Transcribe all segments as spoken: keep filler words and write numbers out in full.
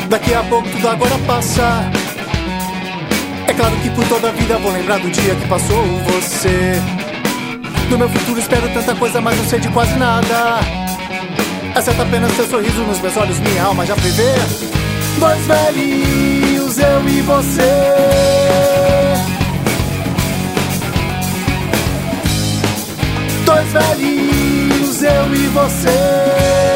Daqui a pouco tudo agora passa. É claro que por toda a vida vou lembrar do dia que passou você. Do meu futuro espero tanta coisa, mas não sei de quase nada. Acerta apenas seu sorriso nos meus olhos, minha alma já prevê. Dois velhinhos, eu e você. Dois velhinhos, eu e você.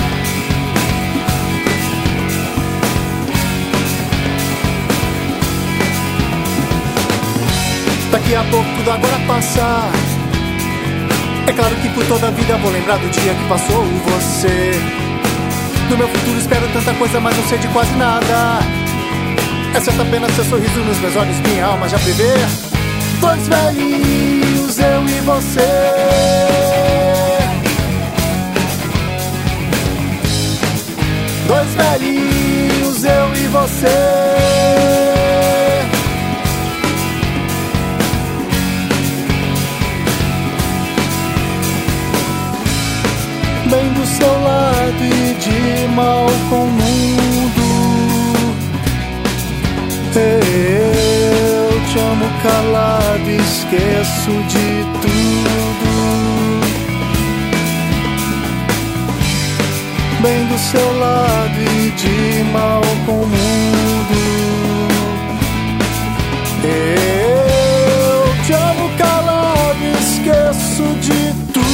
Daqui a pouco tudo agora passa. É claro que por toda a vida vou lembrar do dia que passou você. No meu futuro espero tanta coisa, mas não sei de quase nada. É certo apenas seu sorriso nos meus olhos, minha alma já prevê. Dois velhinhos, eu e você. Dois velhinhos, eu e você. Bem do seu lado e de mal com o mundo. Eu te amo calado, esqueço de tudo. Bem do seu lado e de mal com o mundo. Eu te amo calado, esqueço de tudo.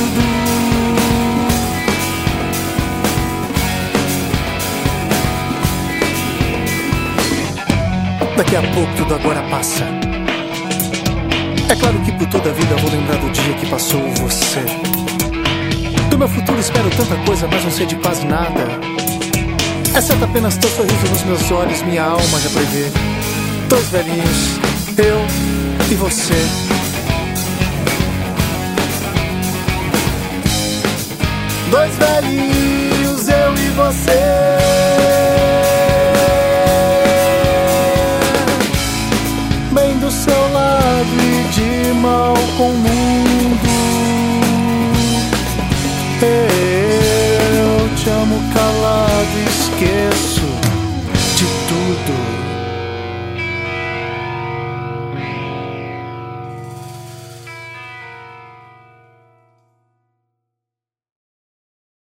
Daqui a pouco tudo agora passa. É claro que por toda a vida vou lembrar do dia que passou você. Do meu futuro espero tanta coisa, mas não sei de quase nada. É certo apenas teu sorriso nos meus olhos, minha alma já prevê. Dois velhinhos, eu e você. Dois velhinhos.